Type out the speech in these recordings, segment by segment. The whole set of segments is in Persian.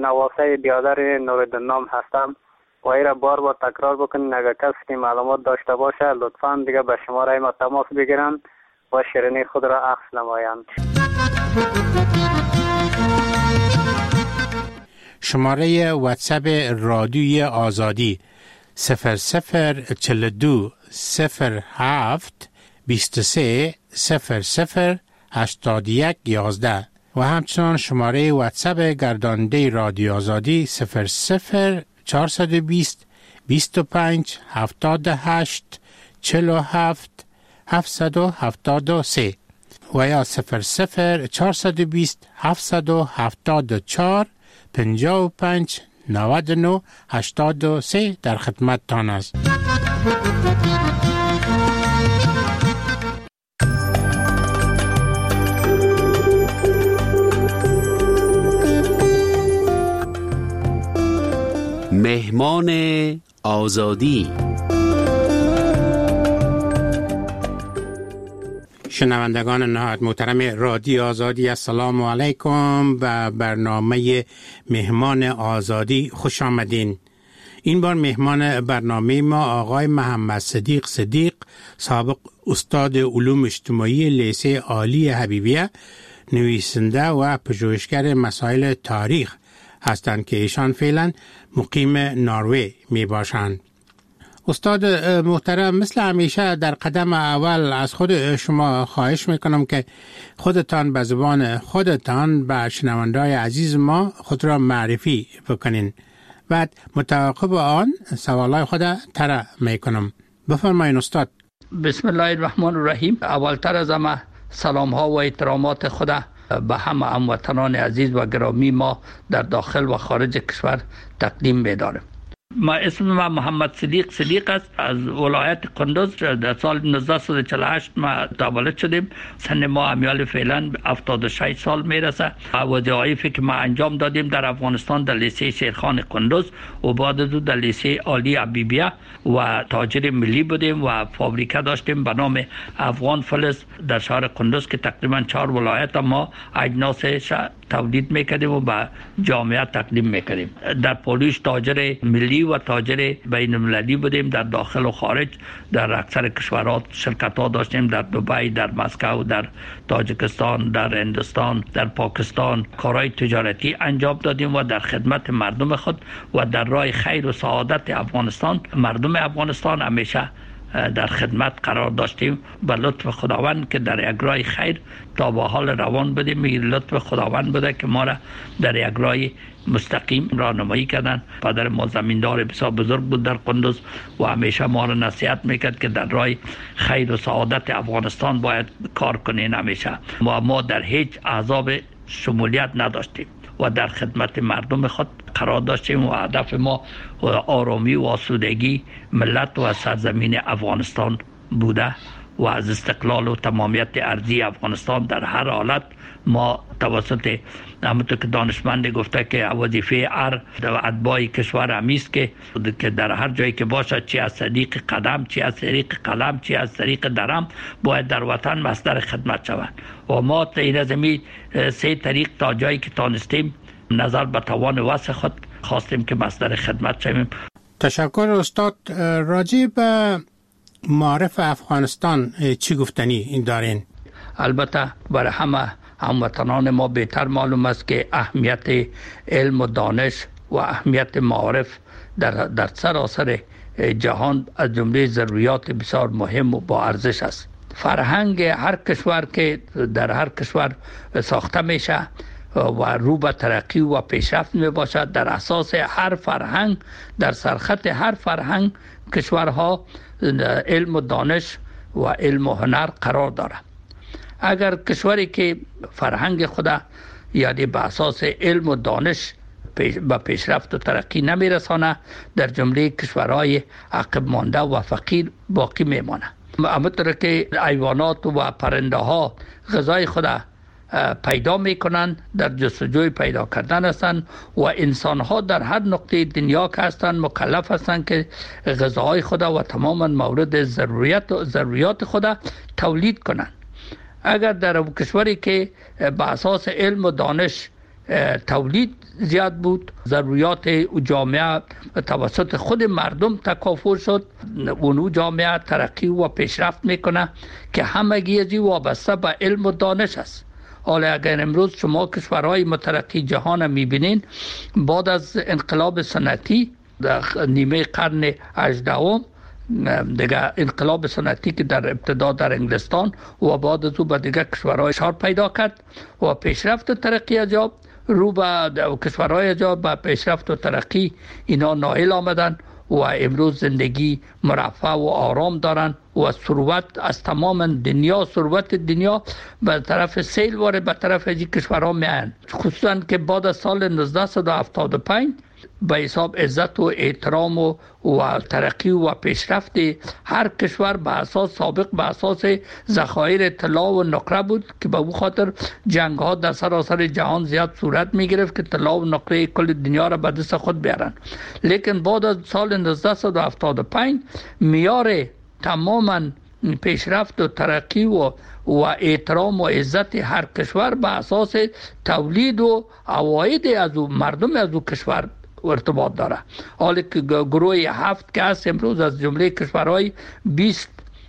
نواسه بیادر نورالدین نام هستم و ایره بار تکرار بکنین. اگر کسی که معلومات داشته باشه لطفاً دیگه به شماره ما تماس بگیرن و شیرینی خود را عکس نمایند. شماره واتساپ رادیوی آزادی 0042 07 23 00 81 11 و همچنان شماره واتساپ گرداننده رادیو آزادی 00 420 25 78 47 773 و یا 00 420 774 55 99 83 در خدمت تان است. مهمان آزادی. شنوندگان نهایت محترم رادیو آزادی، السلام علیکم و برنامه مهمان آزادی خوش آمدین. این بار مهمان برنامه ما آقای محمد صدیق سابق استاد علوم اجتماعی لیسه عالی حبیبیه، نویسنده و پژوهشگر مسائل تاریخ هستند که ایشان فعلا مقیم نروژ می باشند. استاد محترم، مثل همیشه در قدم اول از خود شما خواهش میکنم که خودتان به زبان خودتان به شنونده‌های عزیز ما خود را معرفی بکنین. بعد متعاقب آن سوالای خود طرح میکنم. بفرمایید استاد. بسم الله الرحمن الرحیم. اولتر از همه سلام ها و احترامات خود به همه هموطنان عزیز و گرامی ما در داخل و خارج کشور تقدیم می‌دارم. اسم من محمد صدیق است. از ولایت قندوز در سال 1948 ما تولد شدیم. سن ما امیال فعلا 76 سال میرسه. وظایفی که ما انجام دادیم در افغانستان در لیسه شیرخان قندوز و بعد از در لیسه عالی حبیبیه و تاجر ملی بودیم و فابریکه داشتیم به نام افغان فلز در شهر قندوز که تقریبا 4 ولایت ما اجناس تولید میکردیم و به جامعه تقدیم میکردیم. در پولیش تاجر ملی و تاجر بین المللی بودیم. در داخل و خارج در اکثر کشورها شرکت ها داشتیم، در دبی، در مسکو، در تاجیکستان، در هندوستان، در پاکستان کارهای تجارتی انجام دادیم و در خدمت مردم خود و در راه خیر و سعادت افغانستان، مردم افغانستان همیشه در خدمت قرار داشتیم. به لطف خداوند که در یک راه خیر تا به حال روان بودیم. لطف خداوند بوده که ما را در یک راه مستقیم راهنمایی کردن. پدر ما زمیندار بسیار بزرگ بود در قندوز و همیشه ما را نصیحت میکرد که در راه خیر و سعادت افغانستان باید کار کنین. همیشه ما در هیچ احزاب شمولیت نداشتیم و در خدمت مردم خود قرار داشتیم و هدف ما آرامی و آسودگی ملت و سرزمین افغانستان بوده و از استقلال و تمامیت ارضی افغانستان در هر حالت ما توسط همونطور که دانشمند گفته که وظیفه هر اتباع کشور همیست که در هر جایی که باشد، چی از طریق قدم، چی از طریق قلم، چی از طریق درم، باید در وطن مصدر خدمت شود و ما این از این 3 طریق تا جایی که تانستیم نظر به توان وسع خود خواستیم که مصدر خدمت شویم. تشکر استاد. راجع به معارف افغانستان چی گفتنی دارین؟ البته برای همه هموطنان ما بهتر معلوم است که اهمیت علم و دانش و اهمیت معارف در سراسر جهان از جمله ضروریات بسیار مهم و با ارزش است. فرهنگ هر کشور که در هر کشور ساخته میشه و رو به ترقی و پیشرفت می باشد، در اساس هر فرهنگ، در سرخط هر فرهنگ کشورها علم و دانش و علم و هنر قرار دارد. اگر کشوری که فرهنگ خود یعنی به اساس علم و دانش به پیشرفت و ترقی نمی رسانه، در جمله کشورهای عقب مانده و فقیر باقی می مانه. همونطور که حیوانات و پرنده ها غذای خود پیدا میکنن، در جستجوی پیدا کردن هستند و انسان ها در هر نقطه دنیا که هستند مکلف هستند که غذاهای خود و تماما مورد ضروریات خود تولید کنند. اگر در کشوری که به اساس علم و دانش تولید زیاد بود، ضروریات جامعه توسط خود مردم تکافر شد. اونو جامعه ترقی و پیشرفت میکنه که همگی ازی وابسته به علم و دانش است. حالا اگر امروز شما کشورهای مترقی جهان میبینین، بعد از انقلاب صنعتی در نیمه قرن 18 دیگه انقلاب صنعتی که در ابتدا در انگلستان و بعد از او به دیگه کشورهای شار پیدا کرد و پیشرفت و ترقی اجاب رو به کشورهای اجاب به پیشرفت و ترقی اینا نائل آمدن و امروز زندگی مرفه و آرام دارن و ثروت از تمام دنیا، ثروت دنیا به طرف سیل واره به طرف این کشورها میان، خصوصا که بعد از سال 1975 به حساب عزت و احترام و ترقی و پیشرفت هر کشور به اساس سابق به اساس ذخایر طلا و نقره بود که به او خاطر جنگ ها در سراسر جهان زیاد صورت می گرفت که طلا و نقره کل دنیا را به دست خود بیارن. لیکن بعد از سال 1975 معیار تماما پیشرفت و ترقی و احترام و عزت هر کشور به اساس تولید و عواید از مردم از کشور ارتباط داره. حالی که گروه 7 که هست امروز از جمله کشورهای 20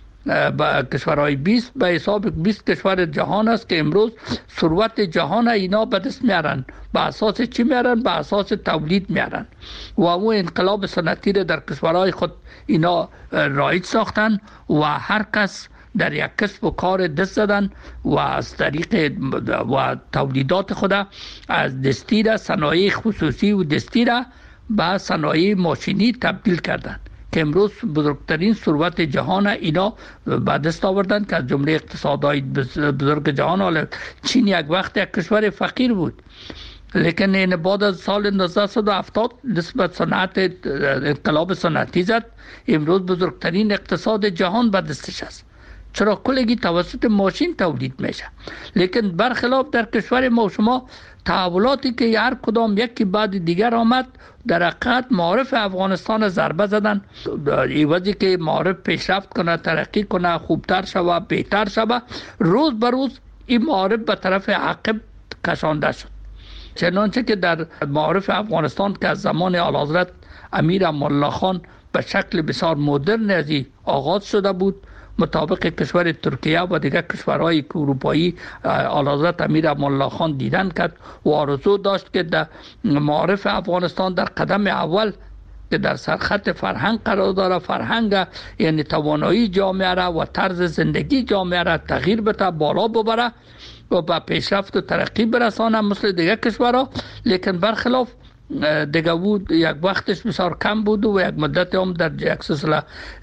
به حساب 20 کشور جهان است که امروز ثروت جهان اینا به دست میارن. به اساس چی میارن؟ به اساس تولید میارن و اون انقلاب صنعتی در کشورهای خود اینا رایج ساختن و هر کس در یک کسب و کار دست زدن و از طریق و تولیدات خود از دستی را صنایع خصوصی و دستی را به صنایع ماشینی تبدیل کردند که امروز بزرگترین ثروت جهان اینا به دست آوردن که از جمله اقتصادهای بزرگ جهان. حالا چین یک وقت یک کشور فقیر بود، لیکن این بعد از سال 1970 نسبت صنعت انقلاب صنعتی زد، امروز بزرگترین اقتصاد جهان به دستش است. چرا؟ کلگی توسط ماشین تولید میشه. لیکن برخلاف در کشور ما شما تحولاتی که هر کدام یکی بعد دیگر آمد در حقیقت معارف افغانستان ضربه زدن، ایوازی که معارف پیشرفت کنه، ترقی کنه، خوبتر شوه، بهتر شوه، روز به روز این معارف به طرف عقب کشانده شد. چنانچه که در معارف افغانستان که از زمان اعلیحضرت امیر امان الله خان به شکل بسیار مدرن ازی آغاز شده بود، مطابق کشور ترکیه و دیگر کشورهای اروپایی اعلیحضرت امیر امان الله خان دیدن کرد و آرزو داشت که در معارف افغانستان در قدم اول که در سرخط فرهنگ قرار داره، فرهنگ یعنی توانایی جامعه را و طرز زندگی جامعه را تغییر بده، بالا ببره و به پیشرفت و ترقی برسانه مثل دیگر کشورها. لیکن برخلاف دیگه بود یک وقتش بسیار کم بود و یک مدت هم در یک سلسله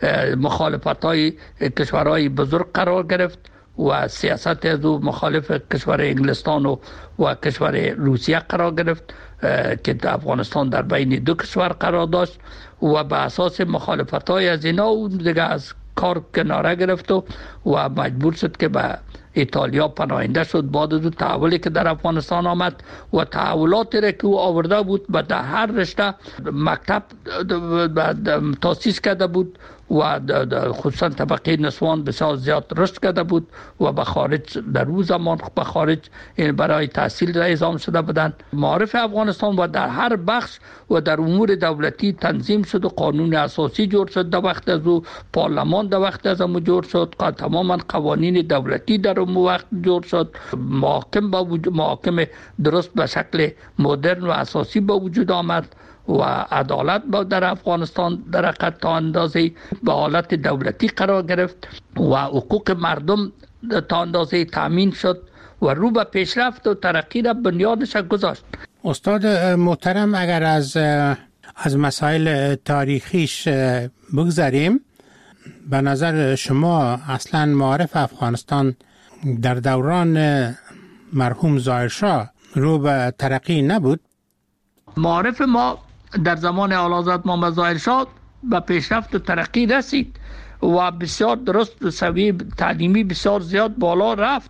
مخالفت های کشورهای بزرگ قرار گرفت و سیاست از او مخالف کشور انگلستان و کشور روسیه قرار گرفت که افغانستان در بین دو کشور قرار داشت و به اساس مخالفت های از اینا اون دیگه از کار کناره گرفت و مجبور شد که به ایتالیا پناهنده شد. بعد از تحولی که در افغانستان آمد و تحولاتی را که او آورده بود و در هر رشته مکتب تاسیس کرده بود و خصوصا طبقه نسوان بسیار زیاد رشد کرده بود و به خارج در روز زمان به خارج برای تحصیل اعزام شده بودند. معارف افغانستان و در هر بخش و در امور دولتی تنظیم شد و قانون اساسی جور شد در وقت از او، پارلمان در وقت از او جور شد، تماما قوانین دولتی در اون وقت جور شد، محاکم درست به شکل مدرن و اساسی به وجود آمد و عدالت در افغانستان در حقیقت تا اندازه به حالت دولتی قرار گرفت و حقوق مردم تا اندازه تامین شد و رو به پیشرفت و ترقی را بنیادش گذاشت. استاد محترم، اگر از مسائل تاریخیش بگذاریم، به نظر شما اصلا معارف افغانستان در دوران مرحوم ظاهرشاه رو به ترقی نبود؟ معارف ما در زمان اعلیحضرت محمد ظاهرشاه به پیشرفت و ترقی رسید و بسیار درست سویه تعلیمی بسیار زیاد بالا رفت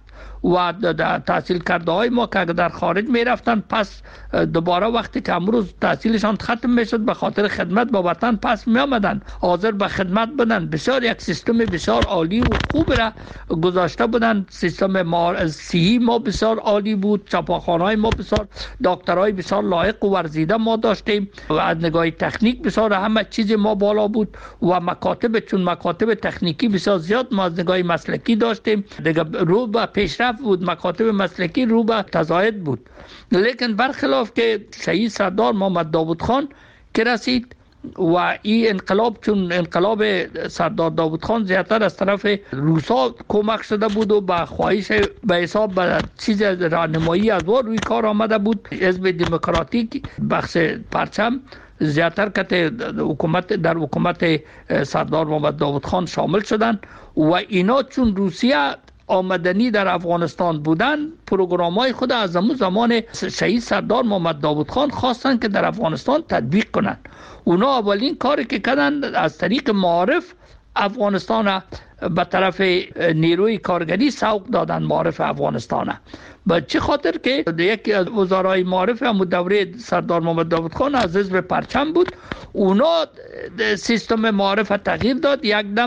و تحصیل کرده های ما که در خارج می رفتن پس دوباره وقتی که امروز تحصیلشان ختم می شد به خاطر خدمت با وطن پس می آمدن، حاضر به خدمت بدن. بسیار یک سیستم بسیار عالی و خوب را گذاشته بودن. سیستم صحی ما بسیار عالی بود، چاپخانه‌های ما بسیار، دکترای بسیار لایق و ورزیده ما داشتیم و از نگاه تکنیک بسیار همه چیز ما بالا بود و مکاتب، چون مکاتب تکنیکی بسیار زیاد ما از نگاه مسلکی داشتیم، دیگه رو به پیشرفت بود، مکاتب مسلکی رو به تزاید بود. لیکن برخلاف که شهید سردار محمد داود خان که رسید و این انقلاب، چون انقلاب سردار داود خان زیادتر از طرف روسا کمک شده بود و به خواهش به حساب به چیز راهنمایی از او روی کار آمده بود، حزب دموکراتیک بخش پرچم زیادتر که در حکومت سردار محمد داود خان شامل شدند و اینا چون روسیه آمدنی در افغانستان بودن، پروگرام‌های خود از زمان شهید سردار محمد داود خان خواستن که در افغانستان تطبیق کنند. اونا اولین کاری که کردن از طریق معارف افغانستان به طرف نیروی کارگری سوق دادن، معارف افغانستان. به چه خاطر که یکی از وزرای معارف هم دوره سردار محمد داود خان از حزب پرچم بود. اونا سیستم معارف تغییر داد،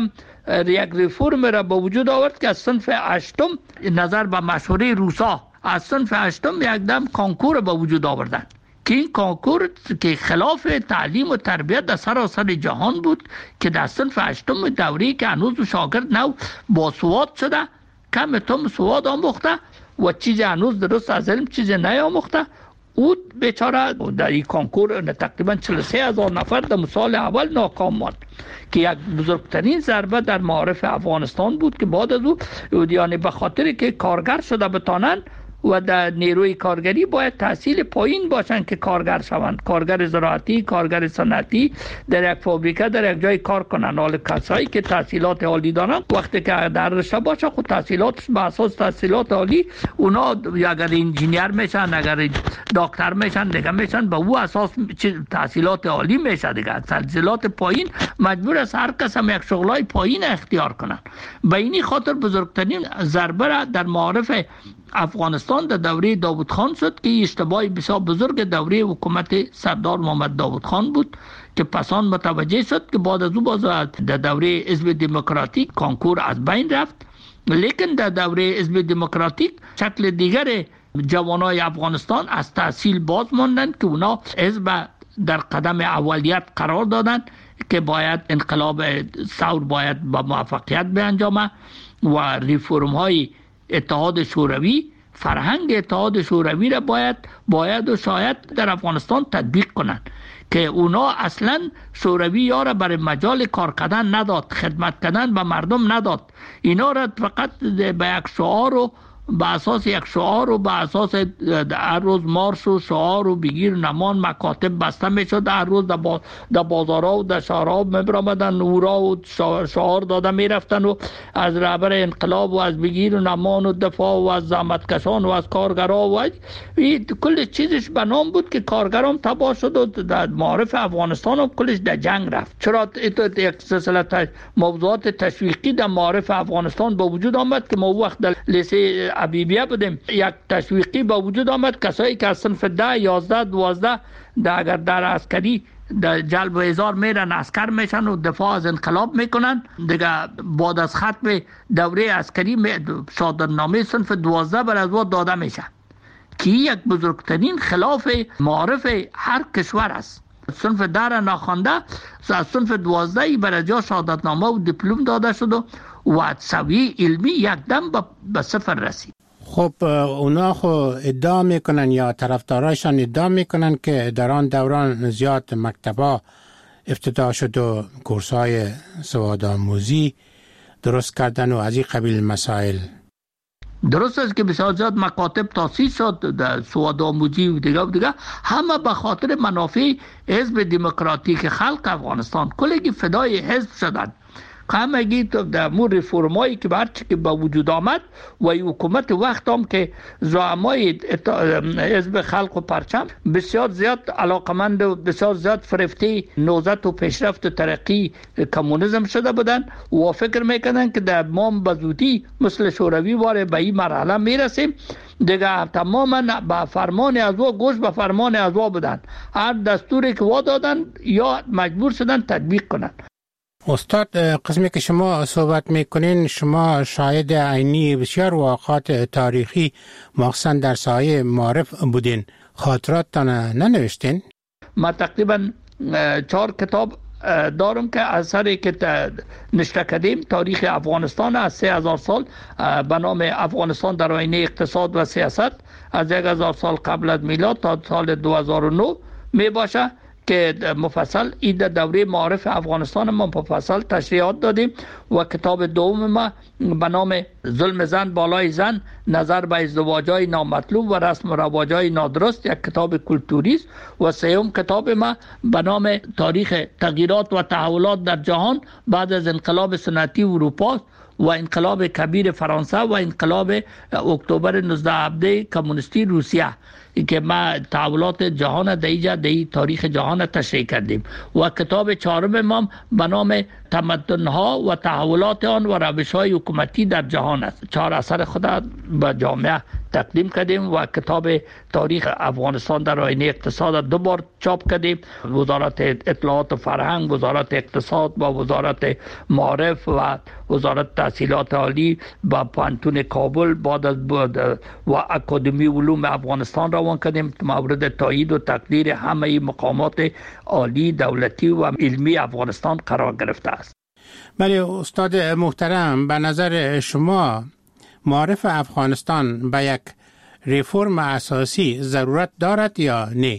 یک ریفورم را به وجود آورد که از صنف هشتم نظر به مشوره روسا از صنف هشتم یکدم کانکور به وجود آوردن که این کانکور که خلاف تعلیم و تربیت در سراسر جهان بود که در صنف هشتم دوره‌ای که هنوز شاگرد نو با سواد شده، کم تم سواد آموخته و چیز هنوز درست از علم چیز نیاموخته، او بیچاره در این کانکور تقریبا 43,000 نفر در سال اول ناکام ماند که یک بزرگترین ضربه در معارف افغانستان بود که بعد از او یعنی به خاطر که کارگر شده بتانند و در نیروی کارگری باید تحصیل پایین باشن که کارگر شوند، کارگر زراعتی، کارگر صنعتی، در یک فابریکه در یک جای کار کنن. حال کسایی که تحصیلات عالی دارن وقتی که در رشته باشه خود تحصیلاتش به اساس تحصیلات عالی، اونا اگر انجینیر میشن، اگر دکتر میشن، دیگه میشن به او اساس تحصیلات عالی میشه. دیگه تحصیلات پایین مجبور است هر کس هم یک شغلای پایین اختیار کنن. به این خاطر بزرگترین ضربه را در معارف افغانستان در دوره داود خان شد که اشتباهی بسیار بزرگ دوره حکومت سردار محمد داود خان بود که پسان متوجه شد که بعد از او باز در دوره حزب دموکراتیک کانکور از بین رفت. لیکن در دوره حزب دموکراتیک شکل دیگر جوانای افغانستان از تحصیل باز ماندند که اونا حزب در قدم اولیت قرار دادند که باید انقلاب ثور باید با موفقیت بیانجامه و ریفورم های اتحاد شوروی، فرهنگ اتحاد شوروی را باید و شاید در افغانستان تطبیق کنند که اونا اصلا شوروی یارا برای مجال کار کردن نداد، خدمت کردن به مردم نداد. اینا را فقط به یک شعار و به اساس یک شعار و به اساس هر روز مارش و شعار و بگیر نمان مکاتب بسته میشد، هر روز در بازارها و در شهرها میبرامدن نورا و شعار داده میرفتن و از رهبر انقلاب و از بگیر و نمان و دفاع و از زحمتکشان و از کارگرها و کل چیزش به نام بود که کارگرام تباه شد و در معارف افغانستان هم کلش در جنگ رفت. چرا یک سلسله موضوعات تشویقی در معارف افغانستان با وجود آمد که ما وقت در لیسه عبیبیه بودیم، یک تشویقی با وجود آمد کسایی که از صنف 10 11 12 اگر در عسکری در جلب و احضار میرن عسکر میشن و دفاع از انقلاب میکنن، دیگه بعد از ختم دوره عسکری شهادتنامه صنف 12 بر از وقت داده میشه که یک بزرگترین خلاف معارف هر کشور است. صنف 10 را ناخوانده از صنف 12 بر جا شهادتنامه و دیپلم داده شد و سویه علمی یک دم به صفر رسید. خب اونا خو ادعا میکنن یا طرفدارایشان ادعا میکنن که در آن دوران زیاد مکتبا افتتاح شد و کورس‌های سوادآموزی درست کردن و از این قبیل مسائل. درست است که بسیار زیاد مکاتب تاسیس شد در سوادآموزی و دیگه همه به خاطر منافع حزب دموکراتیک خلق افغانستان. کلگی فدای حزب شدند، همگی در مور رفرمایی که برچه که به وجود آمد و حکومت وقت هم که زعمای حزب خلق و پرچم بسیار زیاد علاقمند و بسیار زیاد فرفته نهضت و پیشرفت و ترقی کمونیسم شده بودن و فکر میکنن که در ما به زودی مثل شوروی واره به این مرحله میرسیم دیگه. تماما به فرمان از او گوش به فرمان از او بودن، هر دستوری که وا دادن یا مجبور شدن تطبیق کنن. استاد، قسمی که شما صحبت میکنین شما شاهد عینی بسیار واقعات تاریخی مخصوصا در سایه معارف بودین، خاطراتتان ننوشتین؟ ما تقریبا 4 کتاب دارم که اثری که نشته کردیم تاریخ افغانستان از 3000 سال به نام افغانستان در آینه اقتصاد و سیاست از 1000 سال قبل از میلاد تا سال 2009 می باشه که مفصل این دوره معارف افغانستان ما مفصل تشریحات دادیم. و کتاب دوم ما به نام ظلم زن بالای زن، نظر به ازدواج‌های نامطلوب و رسم و رواج‌های نادرست، یک کتاب کلتوری است. و سوم کتاب ما به نام تاریخ تغییرات و تحولات در جهان بعد از انقلاب سنتی اروپا و انقلاب کبیر فرانسه و انقلاب اکتبر 1917 کمونیستی روسیه که ما تحولات جهان در تاریخ جهان تشریح کردیم. و کتاب چهارم ما به نام تمدن‌ها و تحولات آن و روش‌های حکومتی در جهان است. 4 اثر خود به جامعه تقدیم کردیم و کتاب تاریخ افغانستان در آینه اقتصاد 2 بار چاپ کردیم. وزارت اطلاعات و فرهنگ، وزارت اقتصاد و وزارت معارف و وزارت تحصیلات عالی با پانتون کابل بعد از و اکادمی علوم افغانستان روان کردیم مورد تایید و تقدیر همه مقامات عالی دولتی و علمی افغانستان قرار گرفته است. بله استاد محترم، به نظر شما معارف افغانستان به یک ریفرم اساسی ضرورت دارد یا نه؟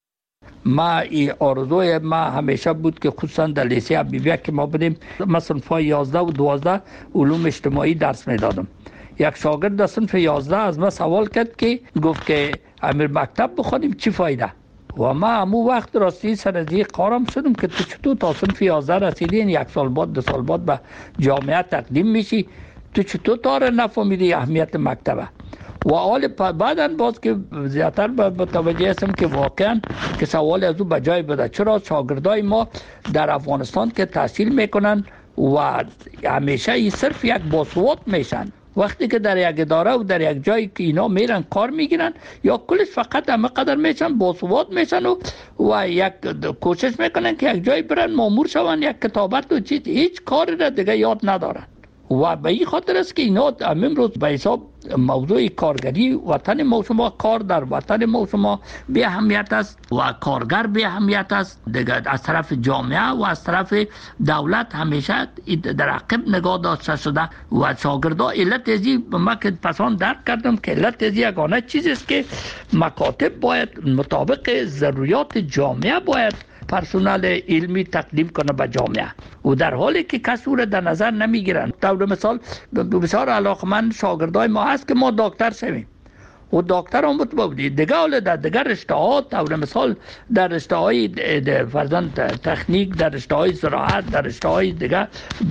این آرزوی ما همیشه بود که خصوصا در لیسه حبیبیه که ما بودیم مثلا صنف 11 و 12 علوم اجتماعی درس میدادم. یک شاگرد در صنف 11 از ما سوال کرد که گفت که امیر مکتب بخونیم چی فایده؟ و ما همون وقت راستی سر از یک کارم شدم که تو چطور تا صنف 11 رسیدین 1 سال بعد 2 سال بعد به جامعه تقدیم میشی، تو چطور تاره نفهمیدی اهمیت مکتبه؟ و حال بعداً باز که زیادتر متوجه هستم که واقعاً که سوال از او بجای بده. چرا شاگردای ما در افغانستان که تحصیل میکنن و همیشه این صرف یک باسواد میشن، وقتی که در یک اداره و در یک جایی که اینا میرن کار میگیرن یا کلش فقط همه قدر میشن باسواد میشن و یک کوشش میکنن که یک جایی برن مامور شون، یک کتابت و چیز، هیچ کاری را دیگه یاد ندارن. و به این خاطر است که اینا امروز به حساب موضوع کارگری وطن ما شما، کار در وطن ما شما به اهمیت است و کارگر به اهمیت است دیگه. از طرف جامعه و از طرف دولت همیشه در عقب نگاه داشته شده و شاگردا علت ازی ما که پسان درک کردم که علت ازی یگانه چیزی است که مکاتب باید مطابق ضروریات جامعه باید پرسنل علمی تقدیم کنه به جامعه و در حالی که کسی رو در نظر نمیگیرن. طور مثال بسیار علاقمند شاگردای ما هست که ما دکتر شویم و دکتر هم بودی دیگه، حالا در دیگر رشته ها طور مثال در رشته های فرضاً تکنیک، در رشته های زراعت، در رشته های دیگه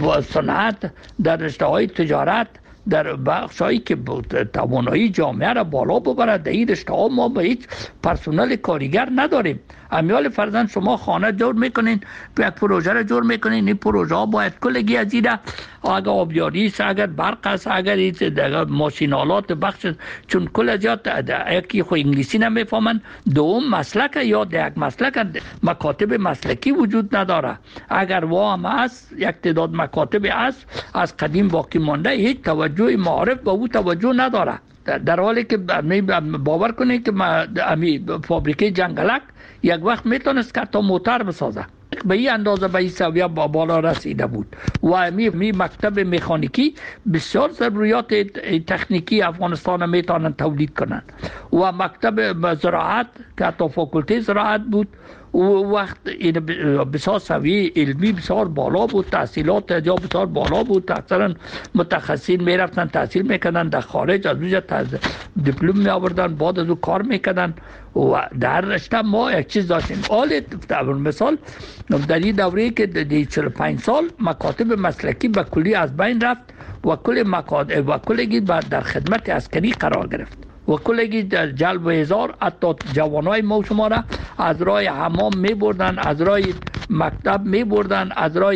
صنعت، در رشته های تجارت، در بخشایی که توانایی جامعه را بالا ببره، در این رشته ها ما به هیچ پرسنل کارگر نداریم. امیال فرزند شما خانه جور میکنین، یک پروژه را جور میکنین، این پروژه ها باید کلگی از این اگر آبیاری است، اگر برق است، اگر ماشینالات بخش، چون کل از یکی خو انگلیسی نمیفهمن، دوم مسلک یا یک مسلک مکاتب مسلکی وجود نداره. اگر وام است یک تعداد مکاتب است از قدیم باقی مانده، هیچ توجه معارف به او توجه نداره. در حالی که باور کنید که فابریکه جنگلک یک وقت میتونست که تا موتر بسازه، به این اندازه به این سویه بالا رسیده بود. و می مکتب مکانیکی بسیار ضروریات تکنیکی افغانستان میتونن تولید کنن و مکتب زراعت که حتی فاکولته زراعت بود وقت این بسیار سویه علمی بسیار بالا بود، تحصیلات جا بسیار بالا بود، اکثرا متخصصین میرفتن تحصیل میکردن در خارج، از اونجا دیپلم می آوردن، بعد از اون کار میکردن و در رشته ما یک چیز داشتیم. در مثال در این دوره که در 45 سال مکاتب مسلکی به کلی از بین رفت و کلی در خدمت عسکری قرار گرفت و کلگی در جلب هزار حتی جوانای ما شما را از راه حمام می بردن، از راه مکتب می بردن، از راه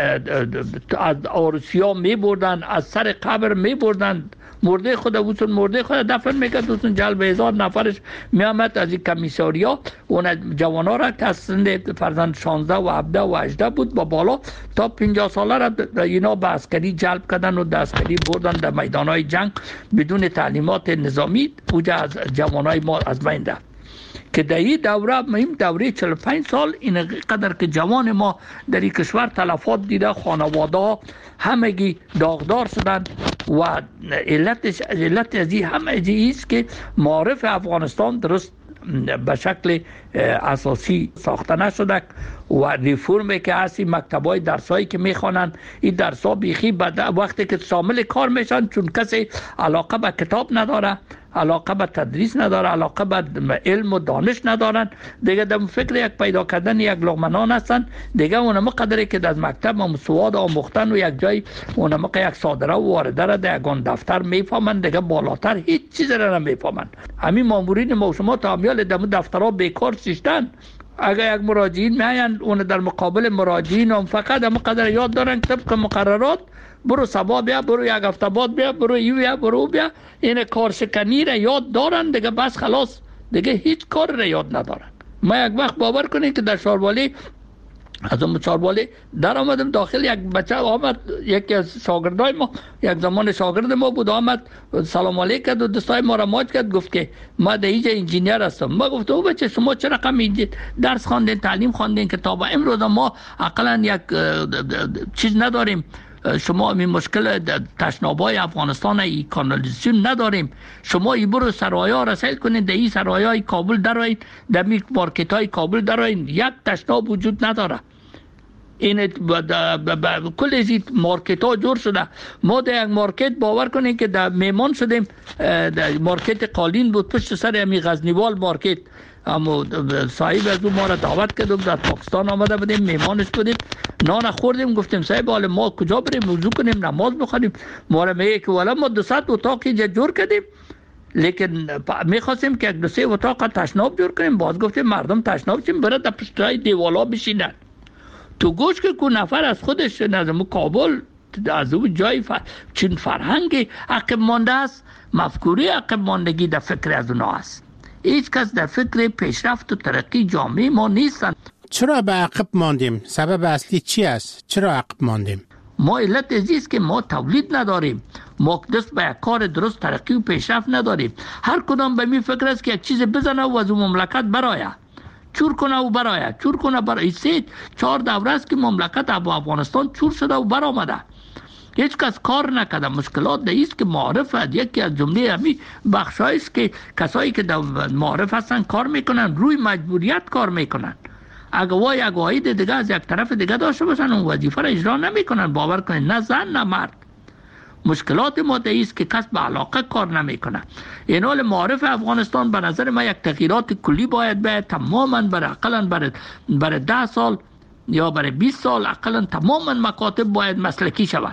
از عروسیا می بردن، از سر قبر می بردن، مرده خود دفن میکرد. دوستون جلب هزار نفرش میامد از این کمیساریا. اون جوانا را که از سند فرزند 16 و 17 و 18 بود با بالا تا 50 ساله را اینا به عسکری جلب کردن و در عسکری بردن در میدانهای جنگ بدون تعلیمات نظامی. اوجا از جوانای ما از بین رفت که در این دوره مهم دوره 45 سال این قدر که جوان ما در این کشور تلفات دیده، خانواده ها همگی داغدار شدن و علت از این همه است که معارف افغانستان درست به شکل اساسی ساخته نشده و ریفورمی که هستی مکتبای درسایی که میخوانن این درسا بیخی وقتی که شامل کار میشن چون کسی علاقه به کتاب نداره، علاقه به تدریس نداره، علاقه به علم و دانش ندارن، دیگه در فکر یک پیدا کردن یک لقمه نان هستن. دیگه اونم قدری که از مکتب هم سواد آموختن و یک جای اونم یک صادره و وارده را در یگان دفتر میفهمن، دیگه بالاتر هیچ چیز را نمیفهمن. همین مامورین ما شما تامیال در دفترها بیکار شیشتن. اگر یک مراجعین میاین اون در مقابل مراجعین هم فقط هم قدر یاد دارن طبق مقررات برو سبا بیا، برو یک هفته بعد بیا، برو یو بیا، برو بیا. این کارشکنی را یاد دارن دیگه، بس خلاص دیگه هیچ کار را یاد ندارن. ما یک وقت باور کنید که در شاروالی از اون شاروالی در آمدم داخل، یک بچه آمد، یکی از شاگردای ما، یک زمان شاگرد ما بود، آمد سلام علیک کرد و دستای ما را ماچ کرد، گفت که ما در اینجا انجینیر هستم. ما گفتم او بچه شما چه رقم درس خواندین، تعلیم خواندین که تا به امروز ما اقلا یک چیز نداریم، شما این مشکل تشنابای افغانستان ای کانالیزاسیون نداریم، شما ای برو سرایا رسیل کنین، در این سرایای کابل درآین، در می مارکت های کابل درآین، یک تشناب وجود نداره. این کل از این مارکت ها جور شده. ما در یک مارکت باور کنین که در میمان شدیم، در مارکت قالین بود پشت سر امی غزنیوال مارکت، اما صاحب از اون ما را دعوت کرد، در پاکستان آمده بودیم، میمانش بودیم، نان خوردیم، گفتیم صاحب حالا ما کجا بریم وضو کنیم نماز بخونیم؟ ما را میگه که والا ما 200 اتاق اینجا جور کردیم، لیکن میخواستیم که یک 2-3 اتاق تشناب جور کنیم. باز گفتیم مردم تشناب چیم برای در پشتای دیوالا بشینن. تو گوش که کو نفر از خودش نظم کابل از اون جای چین فرهنگی عقب مانده است، مفکوری عقب ماندگی در فکر از اونا است. هیچ کس در فکر پیشرفت و ترقی جامعه ما نیستن. چرا به عقب ماندیم؟ سبب اصلی چی است؟ چرا عقب ماندیم؟ ما علت ازیست که ما تولید نداریم، ما دست به یک کار درست ترقی و پیشرفت نداریم. هر کدام به می فکر است که یک چیز بزنه و از اون مملکت برایه، چور کنه و برایه، چور کنه برایه. 3-4 دوره است که مملکت افغانستان چور شده و برآمده، هیچ کس کار نکرده. مشکلات ده است که معارف یکی از جمله همی بخشایی است که کسایی که در معارف هستن کار میکنن، روی مجبوریت کار میکنن. اگه اگواهی دیگه از یک طرف دیگه داشته باشن اون وظیفه را اجرا نمیکنن. باور کنید نه زن نه مرد. مشکلات ما ده است که کس به علاقه کار نمیکنه. این حال معارف افغانستان به نظر ما یک تغییرات کلی باید بیاید، تماما برای اقلا برای 10 سال یا برای 20 سال اقلا تماما مکاتب باید مسلکی شود.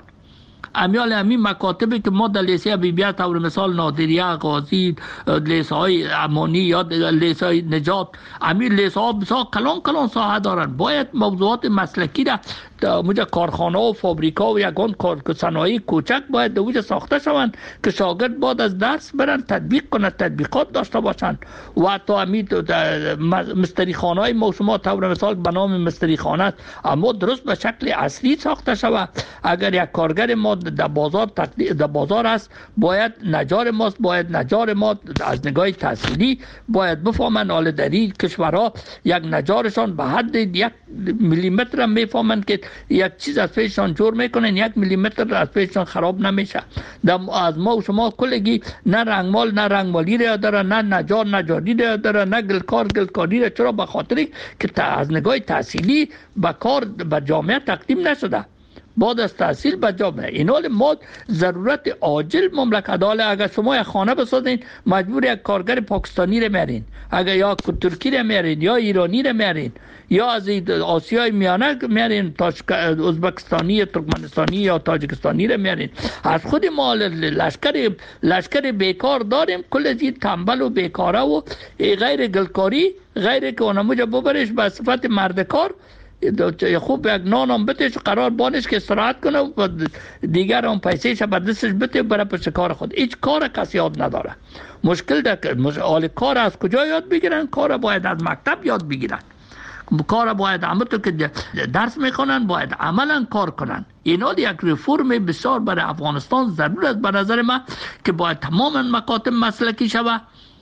همین مکاتبی که ما در لیسه بیبیه طور مثال نادریه، غازی، لیسه های امانی یا لیسه های نجات، همین لیسه ها بسیار کلان ساحه دارن. باید موضوعات مسلکی را موجه کارخانه و فابریکا و یگان صنایع کوچک باید دوجه ساخته شوند که شاگرد بعد از درس برن تطبیق کنند، تطبیقات داشته باشند. و حتی همین مستری خانه های ما شما طور مثال به نام مستری خانه اما درست به شکل اصلی ساخته شود. اگر یک کارگر ما در بازار است، باید نجار ماست، باید نجار ما از نگاه تحصیلی باید بفهمن. حال در این کشورها یک نجارشان به حد 1 میلیمتر هم میفهمن که یک چیز از پیششان جور میکنن، 1 میلیمتر از پیششان خراب نمیشه. از ما و شما کلگی نه رنگمال نه رنگمالی را داره، نه نجار نجاری را داره، نه گلکاری را. چرا؟ به خاطری که از نگاه تحصیلی به کار به جامعه تقدیم نشده. بعد از تحصیل به جامعه اینال ما ضرورت عاجل مملکت حاله. اگر شما یک خانه بسازین مجبور یک کارگر پاکستانی رو میارین، اگر یا ترکی رو میارین یا ایرانی رو میارین یا از آسیای میانه میارین، ازبکستانی یا ترکمنستانی یا تاجیکستانی رو میارین. از خود ما لشکر بیکار داریم، کل از این تنبل و بیکاره و غیر گلکاری، غیر که اونموجه ببرش به صفت مردکار، خوب یک نانم بتش قرار بانش که استراحت کنه و دیگر هم پیسهش به دستش بته برای پشت کار خود. هیچ کار کسی یاد نداره. مشکل در کار از کجا یاد بگیرن؟ کار باید از مکتب یاد بگیرن. کار باید همونطور که درس میخونن باید عملا کار کنن. اینا یک ریفورم بسیار برای افغانستان ضرور است به نظر من، که باید تماما مکاتب مسلکی شود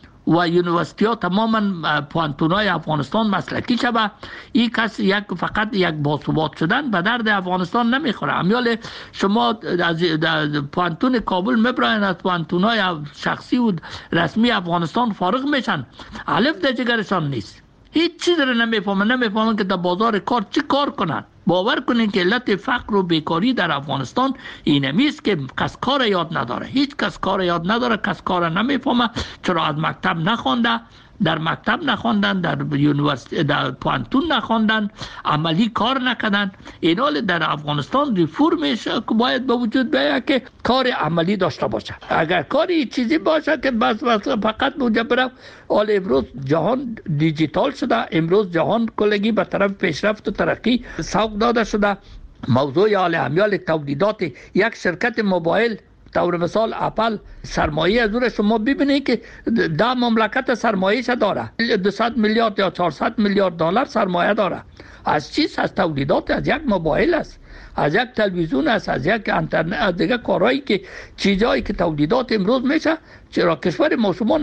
و یونیورسیتی ها تماما پوانتونای افغانستان مسلکی شود. این کس فقط یک باثبات شدن به درد افغانستان نمیخوره. امیال شما از پوانتون کابل میبراین، از پوانتونای شخصی و رسمی افغانستان فارغ میشن، الف در جگرشان نیست، هیچ چیز رو نمیفهمن که در بازار کار چی کار کنن. باور کنین که علت فقر و بیکاری در افغانستان اینمیست که کس کار یاد نداره. هیچ کس کار یاد نداره، کس کار نمیفهمه. چرا؟ از مکتب نخونده، در مکتب نخوندن، در یونیورسیتی در پوانتون نخوندن، عملی کار نکردن. اینال در افغانستان ریفورمش باید به وجود بیاید که کار عملی داشته باشه. اگر کاری چیزی باشه که بس فقط مجبره. حال امروز جهان دیجیتال شده، امروز جهان کلگی به طرف پیشرفت و ترقی سوق داده شده. موضوع حال امیال تولیدات یک شرکت موبایل طور مثال اپل سرمایه از اون شما ببینید که در مملکت سرمایه‌اش داره، 200 میلیارد یا 400 میلیارد دلار سرمایه داره. از چیز؟ از تولیدات، از یک موبایل است، از یک تلویزیون است، از یک اینترنت، از دیگه کارهایی که چیزایی که تولیدات امروز میشه. چرا کشور ما شما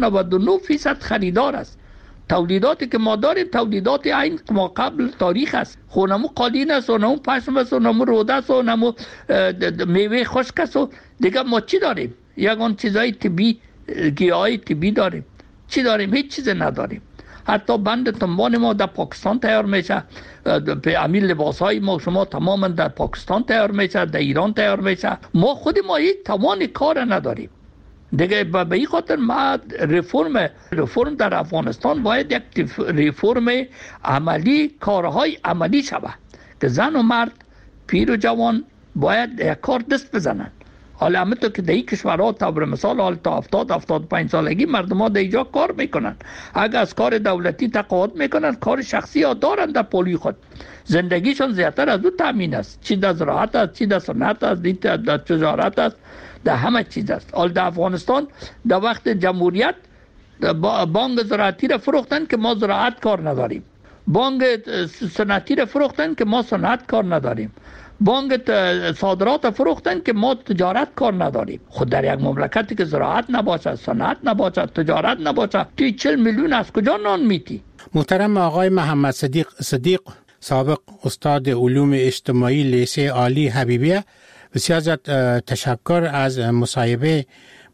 99% خریدار است. تولیداتی که ما داریم تولیدات این ما قبل تاریخ است. خونمو قالین است و نمو پشم است و نمو روده است و نمو میوه خشک است و دیگه ما چی داریم؟ یکان چیزای طبی، گیاهای طبی داریم. چی داریم؟ هیچ چیز نداریم. حتی بند تنبان ما در پاکستان تیار میشه، امیل لباس های ما شما تماما در پاکستان تیار میشه، در ایران تیار میشه. ما خود ما هیچ توان کار نداریم دیگه. به این خاطر ما ریفورم در افغانستان باید یک ریفورم عملی، کارهای عملی شود که زن و مرد، پیر و جوان باید یک کار دست بزنن. حالا همونطور که در این کشورها طور مثال حال تا 70-75 سالگی مردم ها در اینجا کار میکنن. اگر از کار دولتی تقاعد میکنن، کار شخصی ها دارن در پولی خود، زندگیشان زیادتر از اون تامین است. چی در زراعت است، چی در صنعت است، چی در تجارت است، در همه چیز است. حال در افغانستان در وقت جمهوریت بانک زراعتی را فروختن که ما زراعت کار نداریم، بانک صنعتی را فروختن که ما صنعت کار نداریم، بانک صادرات فروختن که ما تجارت کار نداریم. خود در یک مملکتی که زراعت نباشه، صنعت نباشه، تجارت نباشه، توی 40 میلیون از کجا نان میتی؟ محترم آقای محمد صدیق سابق استاد علوم اجتماعی لیسه عالی حبیبیه، بسیار تشکر از مصاحبه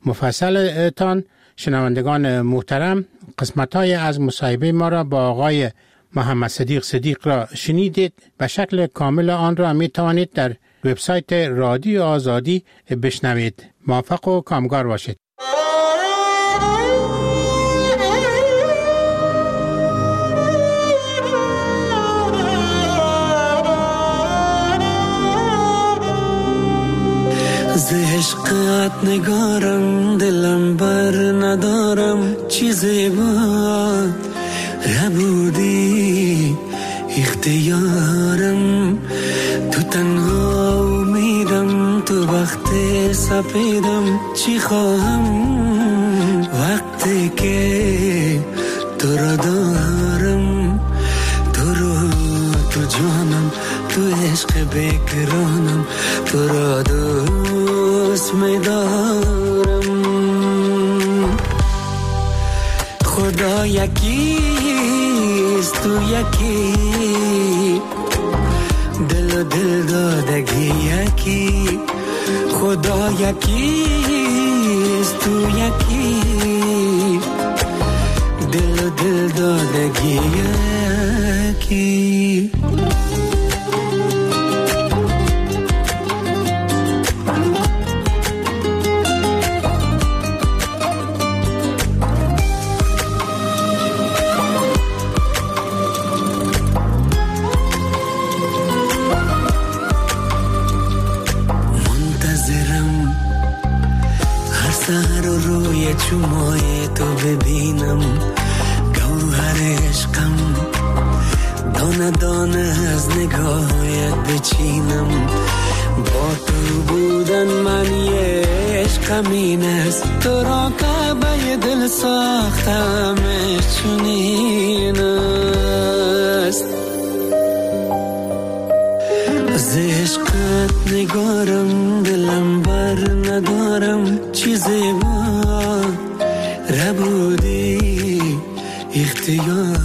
مفصل تان. شنوندگان محترم، قسمت‌های از مصاحبه ما را با آقای محمد صدیق را شنیدید. به شکل کامل آن را می توانید در وبسایت رادیو آزادی بشنوید. موفق و کامگار باشید. ز عشقت نگارم، دلم بر ندارم، چیزی بود نبودی اختیارم. تو تنها میرم، تو وقت سپیدم، چی خواهم وقتی که تو را دارم. تو رو تو جانم، تو عشق بکرانم، تو را دوست می‌دارم. خدا یکیست، تو یکی، دل و دل دادگی یکی. خدا یکیست، تو یکی، دل و دل دادگی یکی. چومای تو ببینم، گوهر عشقم، دانه دانه از نگاهت بچینم. با تو بودن من یه عشقم این است، تو را کعبه دل ساختمش چنین است. از عشقت نگارم، دلم بر ندارم، چیزی با ربودی اختیارم.